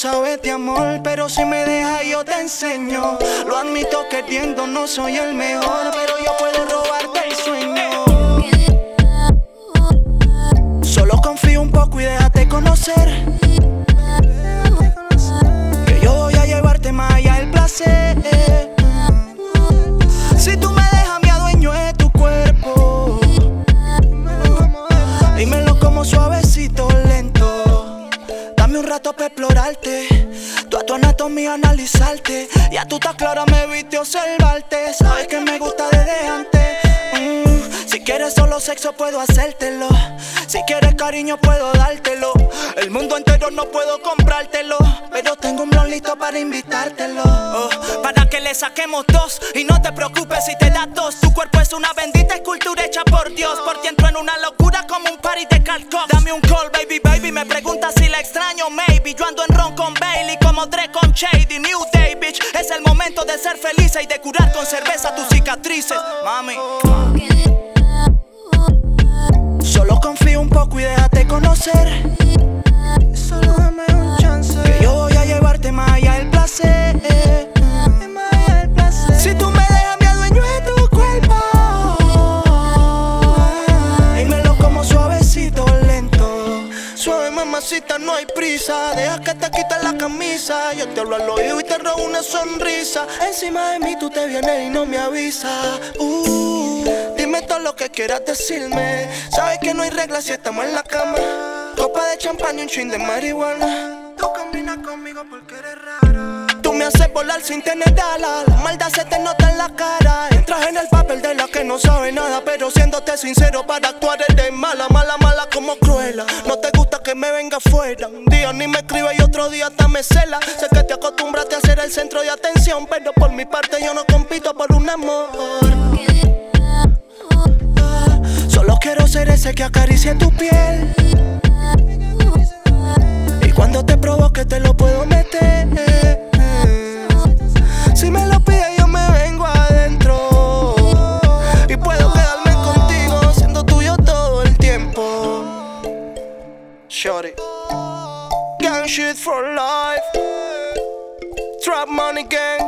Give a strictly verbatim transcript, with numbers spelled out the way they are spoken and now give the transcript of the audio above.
sabes de amor, pero si me dejas yo te enseño. Lo admito queriendo, no soy el mejor, pero yo puedo robarte el sueño. Solo confío un poco y déjate conocer, que yo voy a llevarte más allá del placer. Si tú me dejas me adueño de tu cuerpo, dímelo como suavecito, lento. Dame un rato para explorarte, toda tu anatomía analizarte. Ya tú estás clara, me viste observarte. Sabes que me gusta desde antes. mm, Si quieres solo sexo puedo hacértelo, si quieres cariño puedo dártelo. El mundo entero no puedo comprártelo, pero tengo un blon listo para invitártelo. oh, Para que le saquemos dos, y no te preocupes si te da tos. Tu cuerpo es una bendita escultura hecha por Dios. Por ti entro en una locura como un party de Calcos. Dame un call, baby, baby, me preguntas si la extraño, maybe. Yo ando en ron con Bailey, como Dre con Shady. New day, bitch, es el momento de ser feliz y de curar con cerveza tus cicatrices, mami. Solo confío un poco y déjate conocer, solo dame un chance, que yo voy a llevarte más allá del placer. Si tú me dejas me adueño de tu cuerpo, dímelo como suavecito, lento. Suave mamacita, no hay prisa, deja que te quites la camisa. Yo te hablo al oído y te robo una sonrisa. Encima de mí tú te vienes y no me avisas. uh, Dime todo lo que quieras decirme, sabes que no hay reglas si estamos en la cama. Copa de champán y un chin de marihuana. Tú combinas conmigo porque eres rara. Tú me haces volar sin tener alas, la maldad se te nota en la cara. Entras en el papel de la que no sabe nada, pero siéndote sincero para actuar eres mala, mala, mala como Cruella. No te gusta que me venga afuera, un día ni me escribe y otro día hasta me cela. Sé que te acostumbraste a ser el centro de atención, pero por mi parte yo no compito por un amor. Solo quiero ser ese que acaricie tu piel, y cuando te provoque te lo puedo meter. Si me lo pides yo me vengo adentro, y puedo quedarme contigo siendo tuyo todo el tiempo. Shorty, gang shit for life, trap money gang.